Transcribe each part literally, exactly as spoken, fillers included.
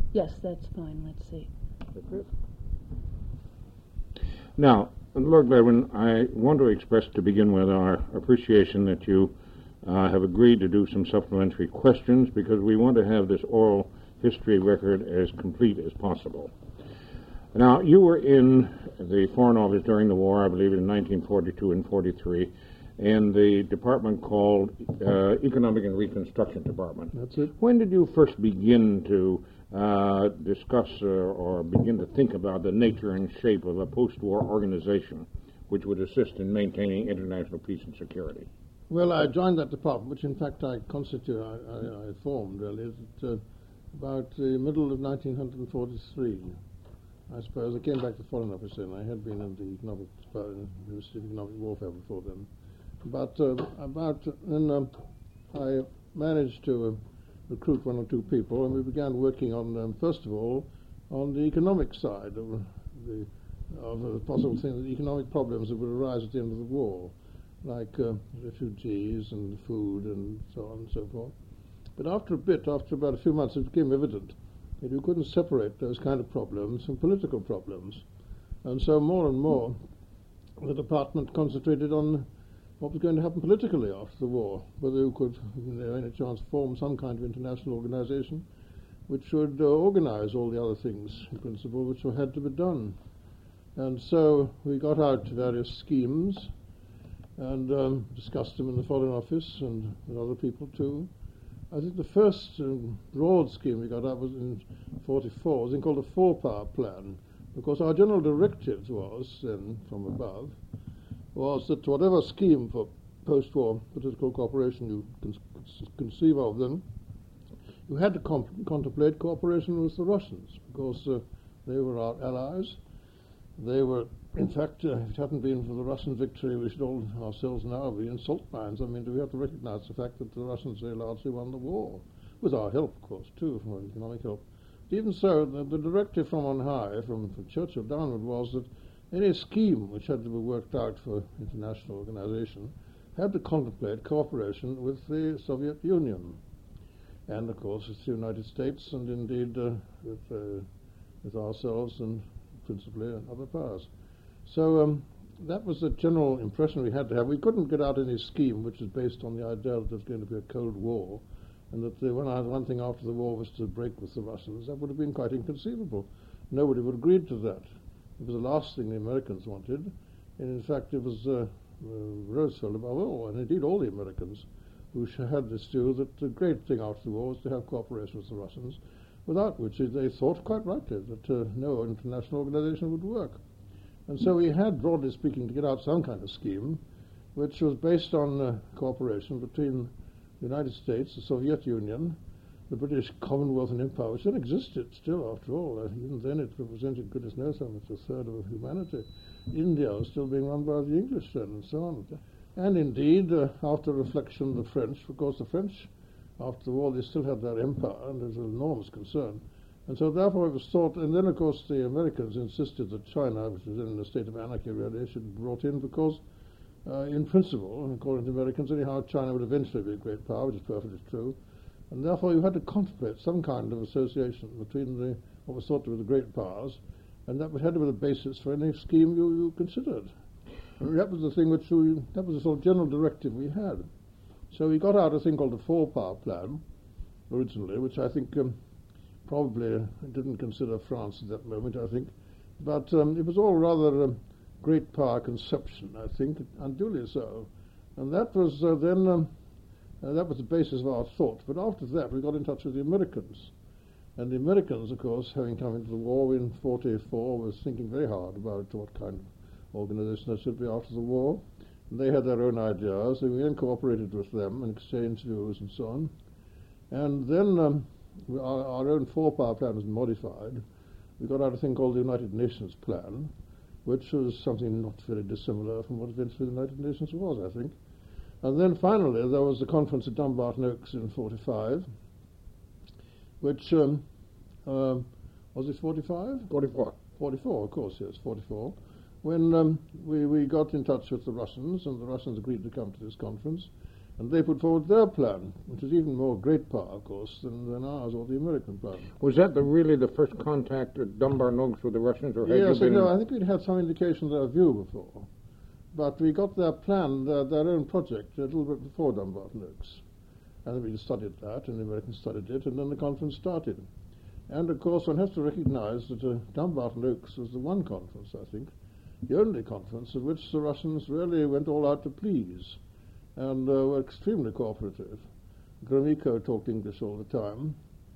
Yes, that's fine. Let's see. Now, Lord Gladwin, I want to express to begin with our appreciation that you uh, have agreed to do some supplementary questions, because we want to have this oral history record as complete as possible. Now, you were in the Foreign Office during the war, I believe in nineteen forty-two and forty-three, and the department called uh, Economic and Reconstruction Department. That's it. When did you first begin to uh, discuss uh, or begin to think about the nature and shape of a post-war organization which would assist in maintaining international peace and security? Well, I joined that department, which in fact I constituted, I, I, I formed really, at, uh, about the middle of nineteen forty-three. I suppose I came back to the Foreign Office then. I had been in the economic, uh, Ministry of Economic Warfare before then. But uh, about then um, I managed to uh, recruit one or two people, and we began working on, um, first of all, on the economic side of the of the possible thing, the economic problems that would arise at the end of the war, like uh, refugees and food and so on and so forth. But after a bit, after about a few months, it became evident that you couldn't separate those kind of problems from political problems. And so more and more, the department concentrated on what was going to happen politically after the war, whether you could, you know, any chance, form some kind of international organization which would uh, organize all the other things, in principle, which had to be done. And so we got out various schemes and um, discussed them in the Foreign Office and with other people too. I think the first um, broad scheme we got out was in forty-four, was called a four-power plan, because our general directives was, then, from above, was that whatever scheme for post-war political cooperation you con- conceive of them, you had to comp- contemplate cooperation with the Russians, because uh, they were our allies. They were, in fact, uh, if it hadn't been for the Russian victory, we should all ourselves now be in salt mines. I mean, we have to recognize the fact that the Russians very largely won the war, with our help, of course, too, from our economic help. But even so, the, the directive from on high, from, from Churchill downward, was that any scheme which had to be worked out for international organization had to contemplate cooperation with the Soviet Union, and, of course, with the United States, and indeed uh, with, uh, with ourselves and principally and other powers. So um, that was the general impression we had to have. We couldn't get out any scheme which is based on the idea that there's going to be a Cold War, and that the one, one thing after the war was to break with the Russians. That would have been quite inconceivable. Nobody would have agreed to that. It was the last thing the Americans wanted, and in fact it was uh, uh, Roosevelt above all, and indeed all the Americans, who had this view that the great thing after the war was to have cooperation with the Russians, without which they thought quite rightly that uh, no international organization would work. And so we had, broadly speaking, to get out some kind of scheme which was based on uh, cooperation between the United States, the Soviet Union, the British Commonwealth and Empire, which then existed still, after all. Uh, even then it represented, goodness knows how much, a third of humanity. India was still being run by the English then, and so on. And indeed, uh, after reflection, the French, because the French, after the war, they still had their empire, and there was an enormous concern. And so therefore it was thought, and then of course the Americans insisted that China, which was then in a state of anarchy really, should be brought in, because uh, in principle, and according to the Americans anyhow, China would eventually be a great power, which is perfectly true. And therefore you had to contemplate some kind of association between the what was thought to be the great powers, and that had to be the basis for any scheme you, you considered. And that was the thing which we, that was the sort of general directive we had. So we got out a thing called the four-power plan, originally, which I think um, probably didn't consider France at that moment, I think. But um, it was all rather um, great power conception, I think, unduly so. And that was uh, then, um, uh, that was the basis of our thought. But after that, we got in touch with the Americans. And the Americans, of course, having come into the war in forty-four, was thinking very hard about what kind of organization there should be after the war. And they had their own ideas, and we then cooperated with them and exchanged views and so on. And then um, our, our own four-power plan was modified. We got out a thing called the United Nations Plan, which was something not very dissimilar from what eventually the United Nations was, I think. And then finally there was the conference at Dumbarton Oaks in forty-five, which, um, uh, was it forty-five? forty-four. forty-four, of course, yes, forty-four. When um, we, we got in touch with the Russians, and the Russians agreed to come to this conference, And they put forward their plan, which is even more great power, of course, than, than ours or the American plan. Was that the really the first contact at Dunbar Noakes with the Russians, or had Yes, you been... no, I think we'd had some indication of their view before. But we got their plan, their, their own project, a little bit before Dunbar Noakes. And we studied that, and the Americans studied it, and then the conference started. And, of course, one has to recognize that uh, Dunbar Noakes was the one conference, I think, the only conference at which the Russians really went all out to please, and uh, were extremely cooperative. Gromyko talked English all the time.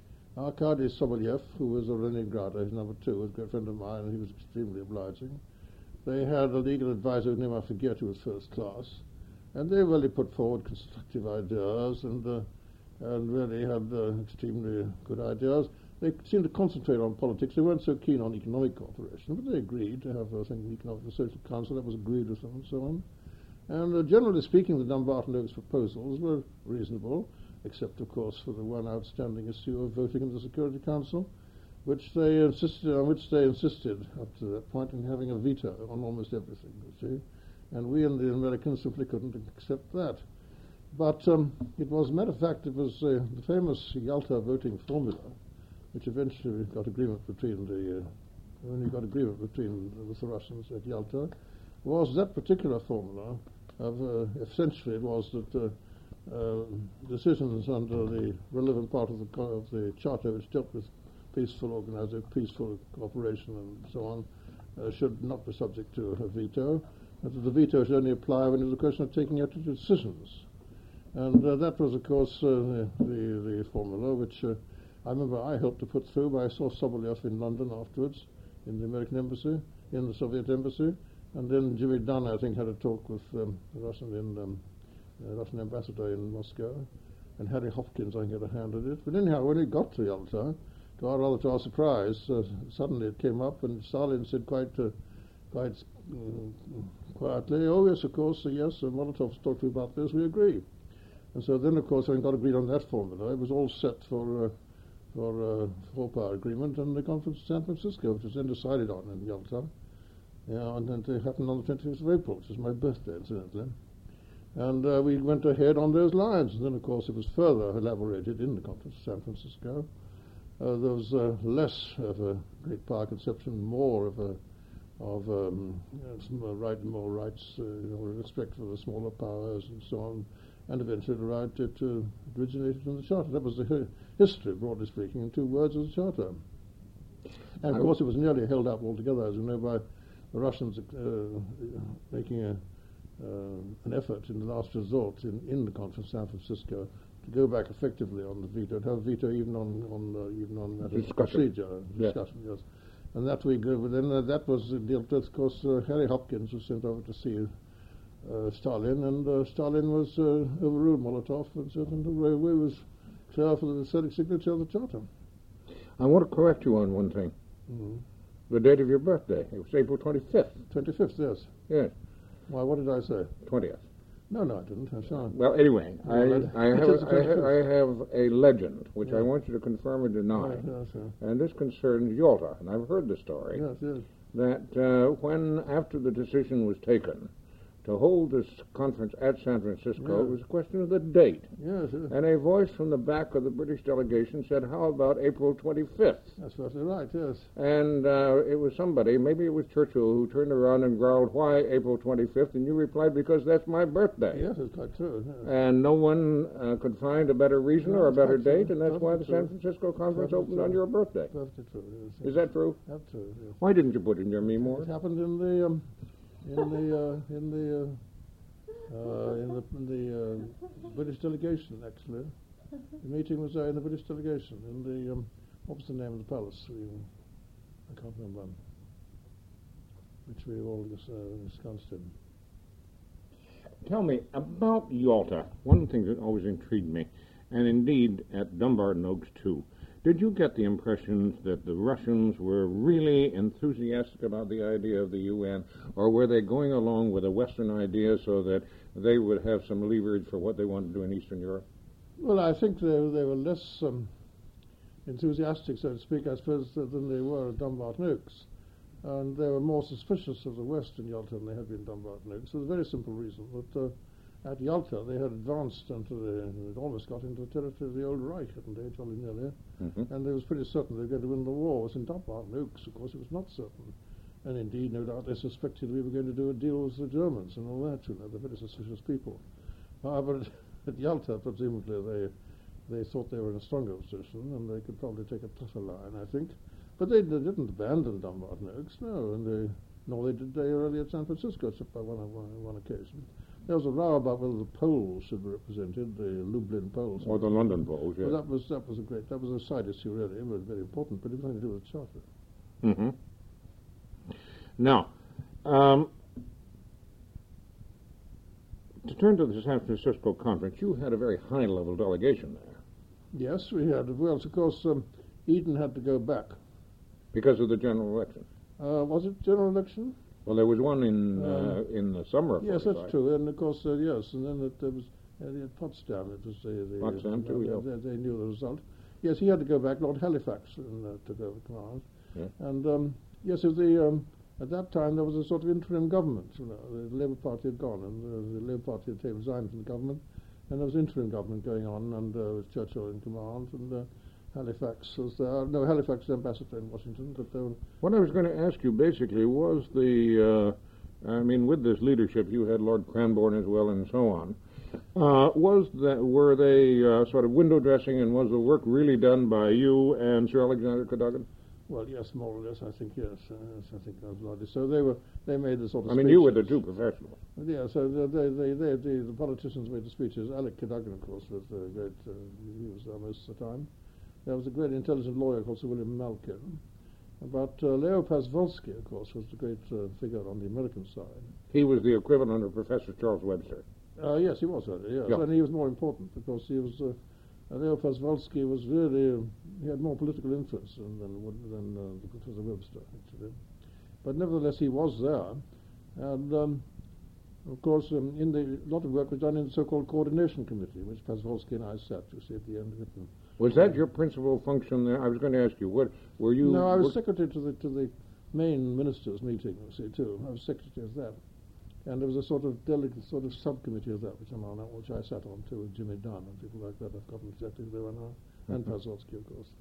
Arkady Sobolev, who was a Leningrader, his number two, was a great friend of mine, and he was extremely obliging. They had a legal advisor whose name I forget, who was first class, and they really put forward constructive ideas and, uh, and really had uh, extremely good ideas. They seemed to concentrate on politics. They weren't so keen on economic cooperation, but they agreed to have a thing, economic and social council. That was agreed with them and so on. And uh, generally speaking, the Dunbar Noakes proposals were reasonable, except, of course, for the one outstanding issue of voting in the Security Council, which they insisted on which they insisted up to that point in having a veto on almost everything, you see. And we and the Americans simply couldn't accept that. But um, it was, as a matter of fact, it was uh, the famous Yalta voting formula, which eventually got agreement between the, uh, when we got agreement between with the Russians at Yalta, was that particular formula of, uh, essentially it was that uh, uh, decisions under the relevant part of the, co- of the Charter which dealt with peaceful organization, peaceful cooperation and so on, uh, should not be subject to a veto, and that the veto should only apply when it was a question of taking out decisions. And uh, that was, of course, uh, the, the, the formula which uh, I remember I helped to put through, but I saw Sobolev in London afterwards, in the American embassy, in the Soviet embassy, and then Jimmy Dunn, I think, had a talk with um, the Russian, in, um, uh, Russian ambassador in Moscow, and Harry Hopkins, I think, had a hand in it. But anyhow, when it got to Yalta, to our, rather to our surprise, uh, suddenly it came up, and Stalin said quite uh, quite uh, quietly, oh yes, of course, uh, yes, uh, Molotov's talked to you about this, we agree. And so then, of course, having got agreed on that formula, it was all set for... Uh, for a uh, four-power agreement and the conference in San Francisco, which was then decided on in Yalta. Yeah, and then it happened on the twenty-fifth of April, which is my birthday, incidentally. And uh, we went ahead on those lines. And then, of course, it was further elaborated in the conference in San Francisco. Uh, there was uh, less of a great power conception, more of a of um, some uh, right, more rights, uh, you know, respect for the smaller powers and so on. And eventually the right it uh, originated in the Charter. That was the hi- history, broadly speaking, in two words of the Charter. And of course it was nearly held up altogether, as you know, by the Russians uh, making a, uh, an effort in the last resort in, in the conference in San Francisco to go back effectively on the veto, to have a veto even on, on uh, even on that procedure, yeah. discussion, yes. And that we go, then uh, that was uh, dealt with, of course, uh, Harry Hopkins was sent over to see Uh, Stalin, and uh, Stalin was uh, overruled Molotov and said that the railway was clear for the signature of the Charter. I want to correct you on one thing. Mm-hmm. The date of your birthday. It was April twenty-fifth. twenty-fifth, yes. Yes. Why, what did I say? twentieth. No, no, I didn't. I'm sorry. Well, anyway, I, I, have, It is the I, ha- I twenty-fifth. have a legend, which Yeah. I want you to confirm or deny. Right, yes, yes. And this concerns Yalta, and I've heard the story, Yes, yes. that uh, when, after the decision was taken to hold this conference at San Francisco, Yeah. it was a question of the date. Yes, yes. And a voice from the back of the British delegation said, how about April twenty-fifth? That's certainly right, yes. And uh, it was somebody, maybe it was Churchill, who turned around and growled, why April twenty-fifth? And you replied, because that's my birthday. Yes, it's quite true. Yes. And no one uh, could find a better reason No, or a it's better quite true. date, and that's why the Perfectly San true. Francisco conference Perfectly opened on true. your birthday. Perfectly true, yes. Is that true? That's true, yes. Why didn't you put it in your memoirs? It happened in the, um, in the, uh, in the, uh, Uh, in the, in the uh, British delegation, actually. The meeting was there in the British delegation, in the, um, what was the name of the palace? We, I can't remember, which we all dis- uh, ensconced in. Tell me about Yalta. One thing that always intrigued me, and indeed at Dunbar Noakes too. Did you get the impression that the Russians were really enthusiastic about the idea of the U N, or were they going along with a Western idea so that they would have some leverage for what they wanted to do in Eastern Europe? Well, I think they, they were less um, enthusiastic, so to speak, I suppose, than they were at Dunbar Noakes. And they were more suspicious of the West in Yalta than they had been at Dunbar Noakes. For a very simple reason, that uh, at Yalta, they had advanced into the, they'd almost got into the territory of the old Reich, hadn't they, jolly nearly? Mm-hmm. And they was pretty certain they were going to win the war. It was in Dumbarton Oaks, of course, it was not certain. And indeed, no doubt, they suspected we were going to do a deal with the Germans and all that, you know, they're very suspicious people. However, at Yalta, presumably, they they thought they were in a stronger position, and they could probably take a tougher line, I think. But they, they didn't abandon Dumbarton Oaks, no, and they, nor they did they early at San Francisco, except by one, one, one occasion. There was a row about whether the Poles should be represented, the Lublin Poles. Or the London Poles, yes. Well, that was that was a great, that was a side issue really, it was very important, but it was nothing to do with the charter. Mm-hmm. Now, um, to turn to the San Francisco conference, you had a very high-level delegation there. Yes, we had. Well, of course, um, Eden had to go back. Because of the general election. Uh, was it general election? Well, there was one in Um, uh, in the summer of Yes, forty-five. that's true. And of course, uh, yes, and then it, there was uh, at Potsdam. It was the, the Potsdam uh, too, they, yeah. they, they knew the result. Yes, he had to go back. Lord Halifax and, uh, took over command. Yeah. And um, yes, it was the um, at that time there was a sort of interim government. You know, the Labour Party had gone, and uh, the Labour Party had taken resigned from the government, and there was interim government going on, and uh, with Churchill in command, and uh, Halifax was there. No, Halifax was ambassador in Washington, but there were What I was going to ask you basically was the, uh, I mean, with this leadership, you had Lord Cranborne as well, and so on. Uh, was that were they uh, sort of window dressing, and was the work really done by you and Sir Alexander Cadogan? Well, yes, more or less, I think, yes. Uh, yes, I think that was likely. So they were, they made the sort of I mean, you were the speeches. two professionals. Yeah, so they, they, they, they, the, the politicians made the speeches. Alec Cadogan, of course, was a great, uh, he was there most of the time. There was a great intelligent lawyer called Sir William Malkin. But uh, Leo Pasvolsky, of course, was the great uh, figure on the American side. He was the equivalent of Professor Charles Webster. Uh, yes, he was, uh, yes. Yeah. And he was more important because he was, uh, uh, Leo Pasvolsky was really, uh, he had more political influence than, than, than uh, the Professor Webster, actually. But nevertheless, he was there. And, um, of course, um, in the, a lot of work was done in the so-called Coordination Committee, which Pasvolsky and I sat, you see, at the end of it. And Was that your principal function there? I was going to ask you, what were you... no, I was were- secretary to the to the main ministers' meeting, you see, too. I was secretary of that. And there was a sort of delegate, sort of subcommittee of that, which I'm on, which I sat on, too, with Jimmy Dunn and people like that. I've forgotten exactly who they were now. And Pasvolsky, of course.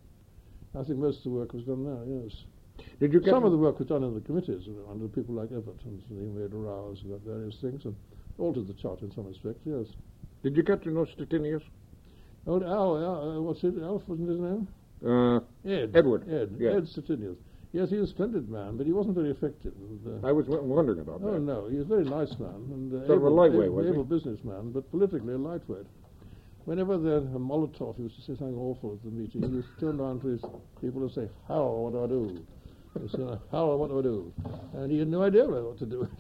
I think most of the work was done there, yes. Did you get... Some of the work was done in the committees, you know, under people like Everton, so they made rows about various things and altered the charter in some respect, yes. Did you get to know Stettinius? Oh, Al, Al, uh, what's it? Alf, wasn't his name? Uh, Ed. Edward, Ed. yeah. Ed Stettinius. Yes, he was a splendid man, but he wasn't very effective. And, uh, I was w- wondering about oh, that. no, he was a very nice man. And, uh, Sort of a able, lightweight, able, was he? able businessman, but politically a lightweight. Whenever there a Molotov used to say something awful at the meeting, he would turn around to his people and say, "How, what do I do?" He said, "How, what do I do?" And he had no idea what to do.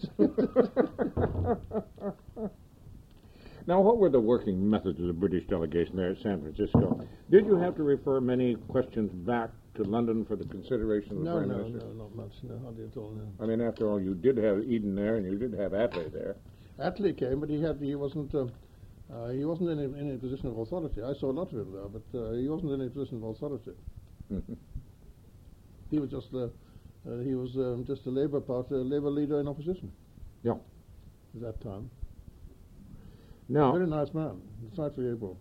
Now, what were the working methods of the British delegation there at San Francisco? Did you have to refer many questions back to London for the consideration of the no, Prime no, Minister? no, not much. No, hardly at all. No. I mean, after all, you did have Eden there, and you did have Attlee there. Attlee came, but he had he wasn't uh, uh, he wasn't in any, any position of authority. I saw a lot of him there, but uh, he wasn't in any position of authority. He was just uh, uh, he was um, just a Labour Party, a Labour leader in opposition. Yeah. At that time. Now, Very nice man. Decidedly able.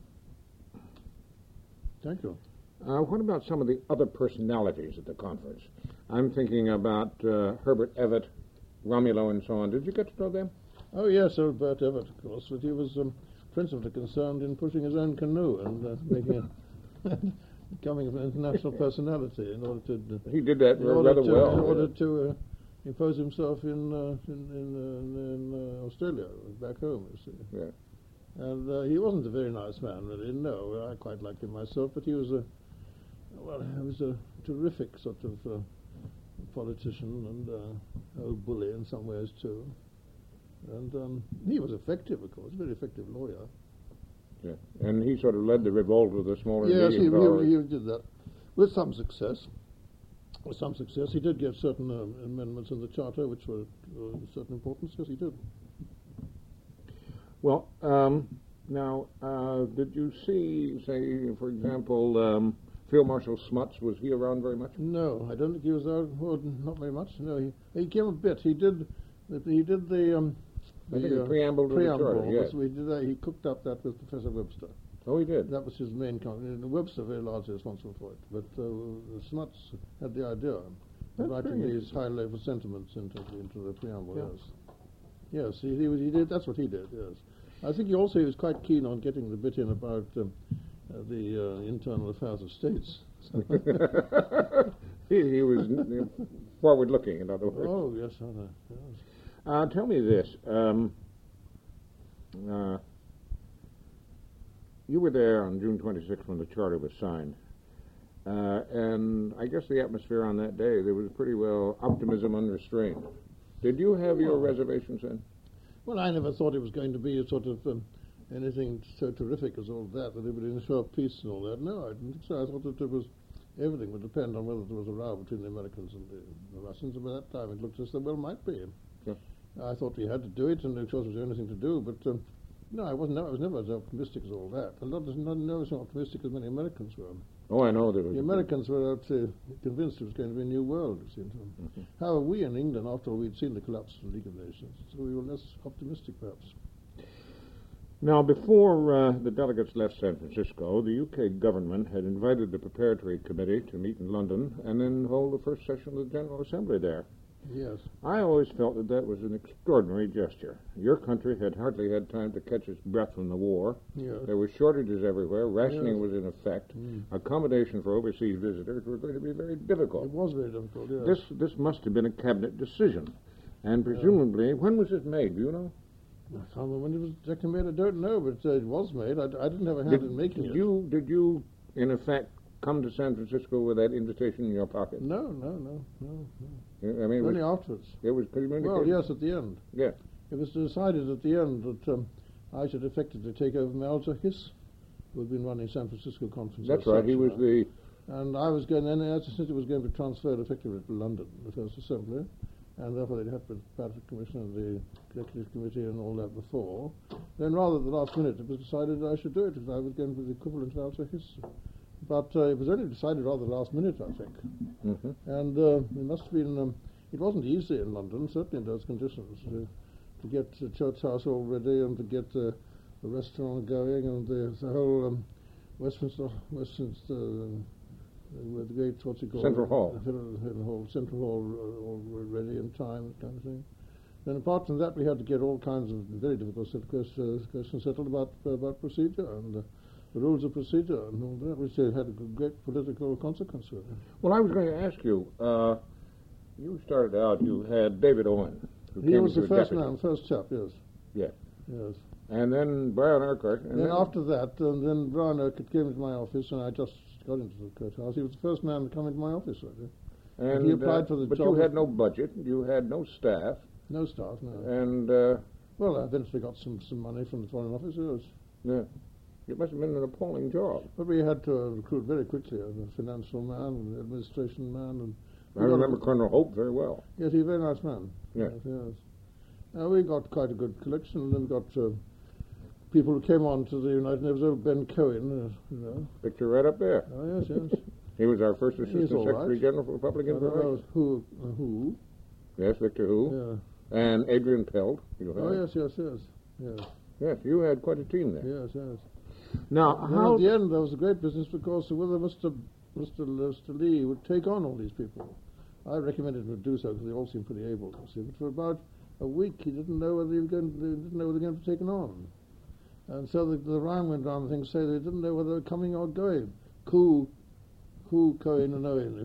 Thank you. uh, what about some of the other personalities at the conference? I'm thinking about uh, Herbert Everett, Romulo, and so on. Did you get to know them? Oh yes, Sir Bert Everett, of course, but he was um, principally concerned in pushing his own canoe and uh, making a becoming an international personality in order to He did that in order rather to, well. in order to uh, impose himself in uh, in in, uh, in uh, Australia, back home, you see. Yeah. And uh, he wasn't a very nice man, really. No, I quite liked him myself, but he was a well, he was a terrific sort of uh, politician and uh, old bully in some ways too. And um, he was effective, of course, a very effective lawyer. Yeah. And he sort of led the revolt of the smaller and Yes, he, medium powers. he, he did that with some success. With some success, he did give certain um, amendments in the charter which were uh, of certain importance. Yes, he did. Well, um, now, uh, did you see, say, for example, um, Field Marshal Smuts? Was he around very much? No, I don't think he was there. Well, not very much. No, he he came a bit. He did. He did the um, I think the preamble to preamble the charter, yes. was- we did that, he cooked up that with Professor Webster. Oh, he did. That was his main contribution. Webster very largely responsible for it, but uh, Smuts had the idea of That's writing very these high-level sentiments into the, into the preamble. Yeah. Yes, yes, he, he, was, he did. That's what he did. Yes, I think he also he was quite keen on getting the bit in about um, uh, the uh, internal affairs of states. he, he was forward-looking, in other words. Oh yes, rather, yes. Uh, tell me this. Um, uh, you were there on June twenty-sixth when the charter was signed. Uh, and I guess the atmosphere on that day, there was pretty well optimism unrestrained. Did you have your reservations then? Well, I never thought it was going to be a sort of um, anything so terrific as all that, that it would ensure peace and all that. No, I didn't think so. I thought that it was, everything would depend on whether there was a row between the Americans and the, the Russians, and by that time it looked as though, well, might be. Yeah. I thought we had to do it, and of course there was the only thing to do, but um, no, I wasn't. I was never as optimistic as all that. A lot, not never so optimistic as many Americans were. Oh, I know there was. The Americans were out, uh, convinced it was going to be a new world, it seemed to them. Mm-hmm. However, we in England, after all, we'd seen the collapse of the League of Nations, so we were less optimistic, perhaps. Now, before uh, the delegates left San Francisco, the U K government had invited the preparatory committee to meet in London and then hold the first session of the General Assembly there. Yes. I always felt that that was an extraordinary gesture. Your country had hardly had time to catch its breath from the war. Yes. There were shortages everywhere. Rationing Yes. was in effect. Mm. Accommodation for overseas visitors were going to be very difficult. It was very difficult, yes. This this must have been a cabinet decision. And presumably, when was it made? Do you know? I can't remember when it was exactly made. I don't know, but uh, it was made. I, I didn't have a hand Did, in making did it. you, did you, in effect, come to San Francisco with that invitation in your pocket? No, no, no, no, no. I mean, it was, Only afterwards. it was communicated? Well, yes, at the end. Yeah. It was decided at the end that um, I should effectively take over Malta Hiss, who had been running San Francisco conference. That's right. He was the... And I was going, and as I said, it was going to be transferred effectively to London, the First Assembly, and therefore they'd had the Patrick Commission and the Executive Committee and all that before. Then rather at the last minute it was decided that I should do it, because I was going to be the equivalent of Malta Hiss. But uh, it was only decided rather last minute, I think. Mm-hmm. And uh, it must have been, um, it wasn't easy in London, certainly in those conditions, to, to get the church house all ready and to get uh, the restaurant going and the, the whole um, Westminster, Westminster, uh, with the great, what's it called? Central Hall. The, the, the whole Central Hall uh, all ready in time, kind of thing. Then apart from that, we had to get all kinds of very difficult set of questions, questions settled about, uh, about procedure and uh, the rules of procedure and all that, which uh, had a great political consequence with it. Well, I was going to ask you, uh, you started out, you had David Owen. Who He came was as the your first deputy. man, first chap, yes. Yeah. Yes. And then Brian Urquhart. And then, then after that, and then Brian Urquhart came into my office, and I just got into the courthouse. He was the first man to come into my office, really. and, he applied uh, for the But job you of- had no budget, you had no staff, No staff, no. and uh, Well, I eventually got some, some money from the Foreign Office, yes. yeah, it must have been an appalling job. But we had to uh, recruit very quickly a financial man, an administration man, and I we got remember a- Colonel Hope very well. Yes, he's a very nice man. Yeah. Yes, yes. Uh, we got quite a good collection, and then we got uh, people who came on to the United Nations. Old Ben Cohen, uh, you know. Picture right up there. Oh yes, yes. He was our first He's Assistant all Secretary right. General for Public I don't know Information. who, uh, who? Yes, Victor Hu. Yeah. And Adrian Pelt. You had. Oh yes, yes, yes, yes, Yes, you had quite a team there. yes, yes. Now, Then how... at the end, there was a great business because whether Mister Mister Mister Lee would take on all these people. I recommended him to do so because they all seemed pretty able. You see, but for about a week, he didn't know whether he was going. To, they didn't know whether they were going to be taken on, and so the, the rhyme went round. Things say they didn't know whether they were coming or going. Cool, cool, Cohen and Owen.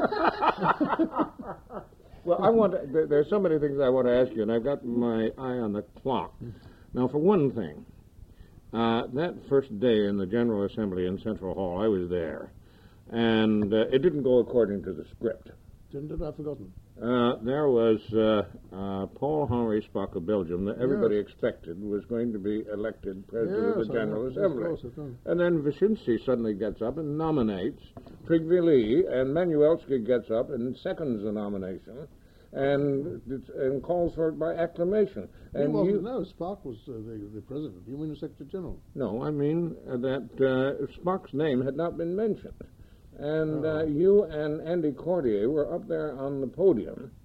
Well, I want to, there, there's so many things I want to ask you, and I've got my eye on the clock. Now, for one thing, uh, that first day in the General Assembly in Central Hall, I was there, and uh, it didn't go according to the script. Didn't it? I've forgotten. Uh, there was uh, uh, Paul Henri Spaak of Belgium that everybody Yes. expected was going to be elected president Yes, of the I General know. Of Assembly. course, of course. And then Wyszynski suddenly gets up and nominates Prigvili, and Manuelski gets up and seconds the nomination and it's- and calls for it by acclamation. He And wasn't. you, No, Spark was uh, the, the president. You mean the Secretary General? no, I mean uh, that uh, Spaak's name had not been mentioned. And uh, Oh. you and Andy Cordier were up there on the podium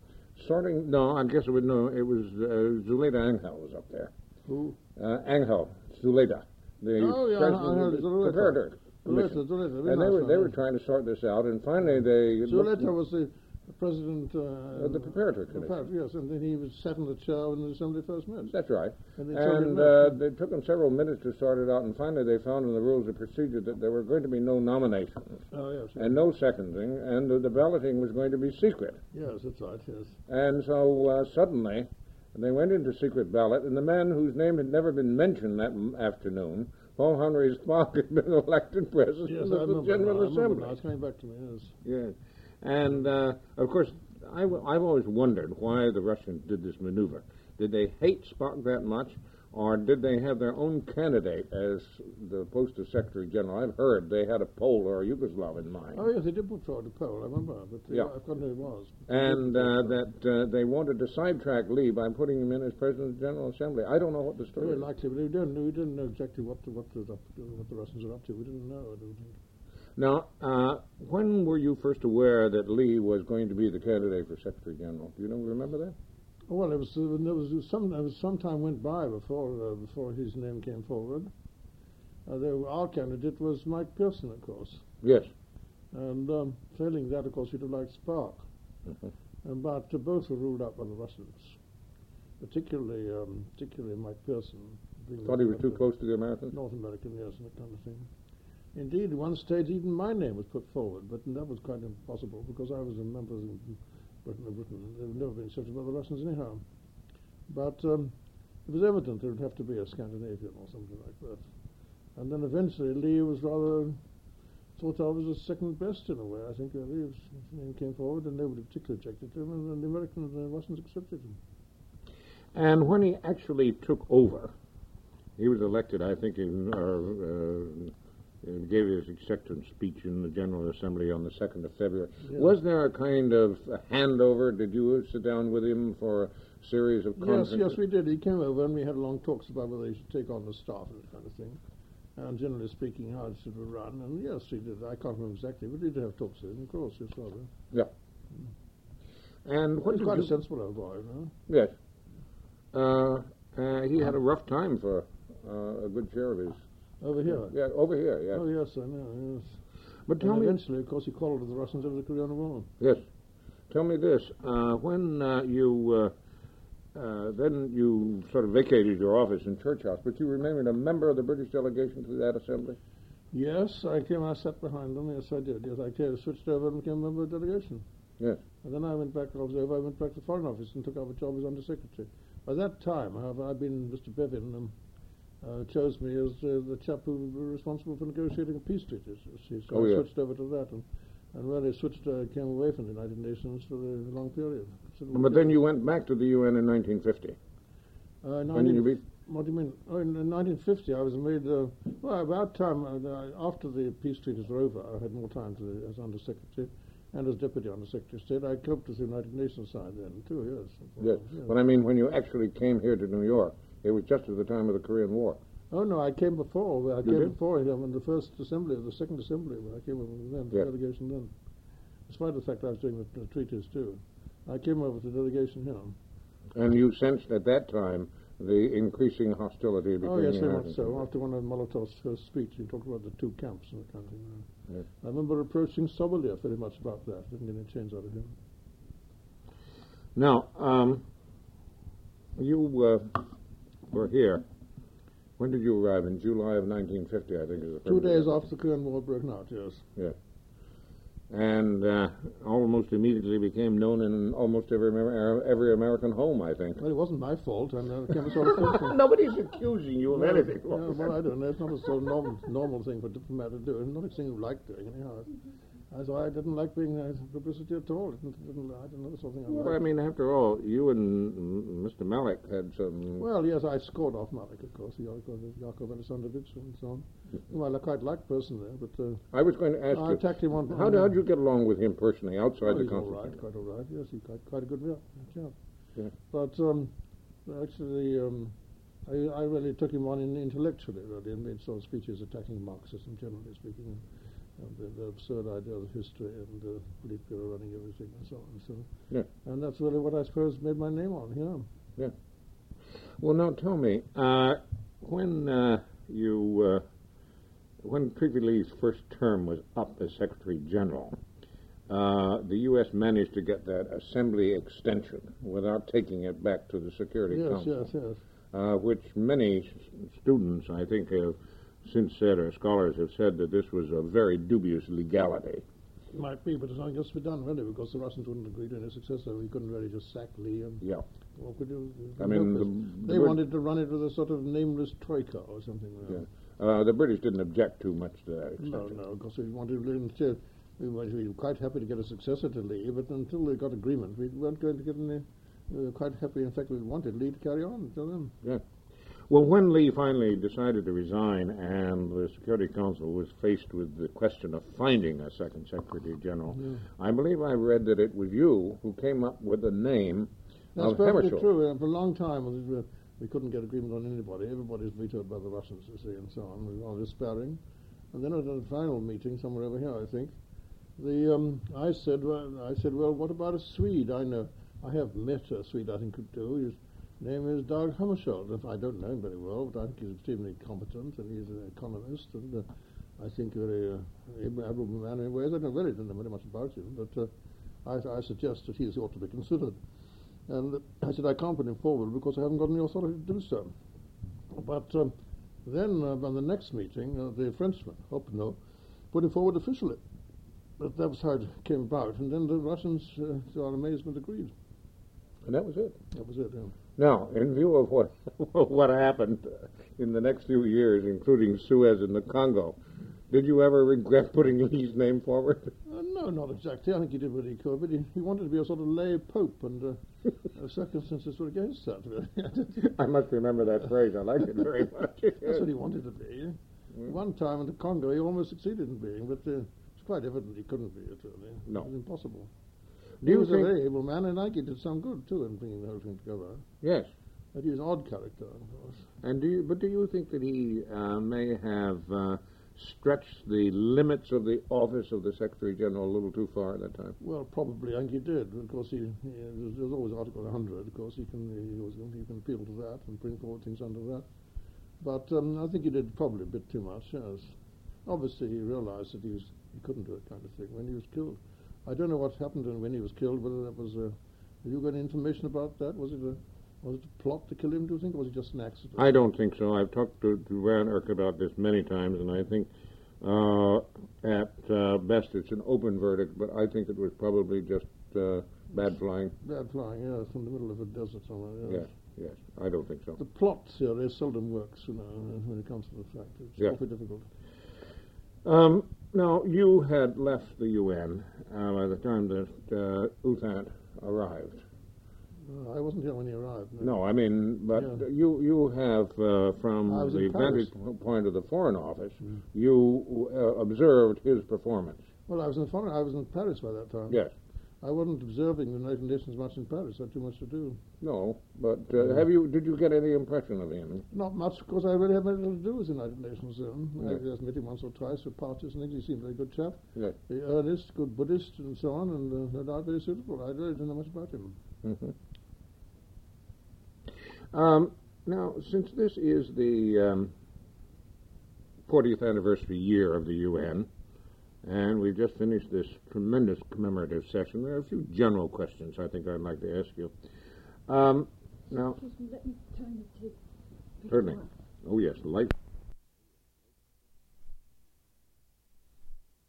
sorting, no, I guess it would, no, it was, uh, Zuleta Angel was up there. Who? Uh, Angel, Zuleta. The Oh, yeah, president I heard of the Zuleta. Preparator Commission. Zuleta, Zuleta, And they were, they were nice, trying to sort this out, and finally they... looked- Zuleta was the president... Uh, Of the Preparator Commission. Preparator, yes, and then he was sat in the chair when the assembly first met. That's right. And they told him And not uh, to. they took them several minutes to sort it out, and finally they found in the rules of procedure that there were going to be no nominations Oh, yes. yes. and no seconding, and the, the balloting was going to be secret. Yes, that's right, yes. And so uh, suddenly they went into secret ballot, and the man whose name had never been mentioned that m- afternoon, Paul Henry Spark, had been elected president Yes, of I the remember. General now, I remember Assembly. now. It's coming back to me, yes. Yes. And, uh, of course, I w- I've always wondered why the Russians did this maneuver. Did they hate Spark that much, or did they have their own candidate as the post of Secretary General? I've heard they had a Pole or a Yugoslav in mind. Oh, yes, they did put forward a poll, I remember, but uh, Yeah. I forgot who it was. And uh, that uh, they wanted to sidetrack Lee by putting him in as President of the General Assembly. I don't know what the story Very is. likely, but we didn't, we didn't know exactly what the, what, the, what the Russians were up to. We didn't know, I don't think. Now, uh, when were you first aware that Lee was going to be the candidate for Secretary General? Do you know, remember that? Oh, well, it was, uh, there was some, there was some time went by before uh, before his name came forward. Uh, there, our candidate was Mike Pearson, of course. Yes. And um, failing that, of course, we'd have liked Spark. Mhm. And, but uh, both were ruled out by the Russians, particularly um, particularly Mike Pearson. being Thought he was the- too close to the Americans? North American, yes, and that kind of thing. Indeed, at one stage even my name was put forward, but that was quite impossible because I was a member of Britain of Britain. They had never been accepted by the Russians anyhow. But um, it was evident there would have to be a Scandinavian or something like that. And then eventually Lee was rather thought of as a second best in a way. I think uh, Lee was, his name came forward and nobody particularly objected to him, and, and the Americans and the Russians accepted him. And when he actually took over, he was elected, I think, in, uh, uh, gave his acceptance speech in the General Assembly on the second of February. Yeah. Was there a kind of a handover? Did you sit down with him for a series of Yes, conferences? yes, we did. He came over and we had long talks about whether he should take on the staff and that kind of thing. And generally speaking, how it should be run. And yes, he did. I can't remember exactly, but we did have talks with him, of course, yes, rather. Yeah. And He what was did quite you... a sensible old boy, you know. Yes. Uh, uh, he had a rough time for uh, a good share of his... Over here. Yeah, over here, yes. Oh, yes, I know, yes. But tell And me... eventually, of course, he quarreled with the Russians over the Korean War. Yes. Tell me this. Uh, when uh, you... Uh, uh, then you sort of vacated your office in Church House, but you remained a member of the British delegation to that assembly? Yes, I came, I sat behind them, yes, I did. Yes, I came, switched over and became a member of the delegation. Yes. And then I went back, I was over, I went back to the Foreign Office and took up a job as Undersecretary. By that time, however, I'd been, Mister Bevin um, uh, chose me as uh, the chap who was responsible for negotiating a peace treaty. you see. So Oh, I yes. switched over to that and, and really switched, uh, came away from the United Nations for a long period. considerable But then period. you went back to the U N in nineteen fifty. Uh, When did you be... What do you mean? Oh, in, in nineteen fifty, I was made. Uh, well, about time uh, the- after the peace treaties were over, I had more time to as Under Secretary and as Deputy Under Secretary of State. I coped with the United Nations side then too. Yes. Yes. Yeah. But I mean, when you actually came here to New York, it was just at the time of the Korean War. Oh no, I came before. I You came did? before him in the first assembly, or the second assembly. When I came over then, the Yeah. delegation then. Despite the fact I was doing the, the treaties too, I came over to the delegation here. And you sensed at that time the increasing hostility between Oh yes, the very Americans much so. and After one of Molotov's first speech, he talked about the two camps and that kind of thing. Yes. I remember approaching Sobolev very much about that. Didn't get any change out of him. Now, um, you uh, were here. When did you arrive? In July of nineteen fifty, I think is the Two first days day. after the Korean War broke out, yes. Yes. And uh, almost immediately became known in almost every Amer- every American home, I think. Well, it wasn't my fault, and uh, it came as sort of filthy. Nobody's accusing you of Well, anything. yeah, well, I don't know. It's not a sort of normal, normal thing for a diplomat to do. It's not a thing you like doing, anyhow. I, so I didn't like being uh, publicity at all. It didn't, didn't, I didn't know the sort of thing I Well, I liked. mean, after all, you and mm, Mister Malik had some... Well, yes, I scored off Malik, of course, Yakov, Yakov Alexandrovich and so on. Well, I quite liked person there, but uh, I was going to ask I you, attacked him on... how on, did how'd you get along with him personally outside Oh, the he's all Constitution? right, quite all right. Yes, he's quite, quite a good chap. chap. Yeah. But um, actually, um, I, I really took him on in, intellectually, really, and made sort of speeches attacking Marxism, generally speaking, and the, the absurd idea of history and uh, Politburo running everything and so on. And so, Yeah. and that's really what I suppose made my name on. Yeah. Yeah. Well, now tell me, uh, when uh, you, uh, when Trygve Lee's first term was up as Secretary General, uh, the U S managed to get that assembly extension without taking it back to the Security Yes, Council. yes, yes. Uh, which many s- students, I think, have since said, or scholars have said, that this was a very dubious legality. It might be, but it's not just to be done, really, because the Russians wouldn't agree to any successor. We couldn't really just sack Lee. And Yeah. what could you? I mean, the, they the Brit- wanted to run it with a sort of nameless troika or something. Yeah. Like Uh, the British didn't object too much to that that. No, extension. no, because we wanted to. We were we were quite happy to get a successor to Lee, but until they got agreement, we weren't going to get any. We were quite happy. In fact, we wanted Lee to carry on until then. Yeah. Well, when Lee finally decided to resign and the Security Council was faced with the question of finding a second Secretary General, Yeah. I believe I read that it was you who came up with the name That's of perfectly Hammarskjöld. true. Uh, for a long time, we, we, we couldn't get agreement on anybody. Everybody's vetoed by the Russians, you see, and so on. We were all despairing. And then at a final meeting, somewhere over here, I think, the um, I said, well, I said, well, what about a Swede? I know, I have met a Swede. I think could do. His name is Dag Hammarskjöld. I don't know him very well, but I think he's extremely competent, and he's an economist, and uh, I think very uh, admirable man in ways. I don't really don't know very much about him, but uh, I, I suggest that he ought to be considered. And I said, I can't put him forward because I haven't got any authority to do so. But um, then, uh, on the next meeting, uh, the Frenchman, Hoppenot, put him forward officially. But that was how it came about. And then the Russians, uh, to our amazement, agreed. And that was it. That was it, yeah. Now, in view of what what happened in the next few years, including Suez and the Congo, did you ever regret putting Lee's name forward? Uh, no, not exactly. I think he did what he could, but he, he wanted to be a sort of lay pope, and uh, uh, circumstances were against that. Really. I must remember that phrase. I like it very much. That's what he wanted to be. Mm. One time in the Congo, he almost succeeded in being, but uh, it's quite evident he couldn't be it, really. No. It was impossible. Do He you was think- a very able man, and I think he did some good, too, in bringing the whole thing together. Yes. But he's an odd character, of course. And do you, but do you think that he uh, may have uh, stretched the limits of the office of the Secretary General a little too far at that time? Well, probably, I think he did. Of course, he, he there's, there's always Article one hundred. Of course, he can he, was, he can appeal to that and bring forward things under that. But um, I think he did probably a bit too much. Yes, obviously he realised that he was he couldn't do that kind of thing when he was killed. I don't know what happened and when he was killed. Whether that was a, have you got any information about that? Was it a was it a plot to kill him? Do you think, or was it just an accident? I don't think so. I've talked to, to Van Erck about this many times, and I think uh, at uh, best it's an open verdict, but I think it was probably just uh, bad flying. Bad flying, yes, from the middle of a desert somewhere. Yes. Yes, yes. I don't think so. The plot theory seldom works, you know, when it comes to the fact. It's Yeah. awfully difficult. Um, now, you had left the U N uh, by the time that uh, U Thant arrived. Uh, I wasn't here when he arrived. No, I mean, but Yeah. you you have, uh, from I was the in Paris. vantage point of the Foreign Office, you uh, observed his performance. Well, I was in foreign. I was in Paris by that time. Yes. I wasn't observing the United Nations much in Paris. I had too much to do. No, but uh, have you? Did you get any impression of him? Not much, because I really had very little to do with the United Nations then. Yeah. I just met him once or twice for parties and things. He seemed a very good chap. Yes. Very earnest, good Buddhist, and so on, and uh, no doubt very suitable. I really didn't know much about him. Mm-hmm. Um, now, since this is the um, fortieth anniversary year of the U N, and we've just finished this tremendous commemorative session, there are a few general questions I think I'd like to ask you. Um, now, Excuse me, let me turn the tape. certainly. Oh, yes, light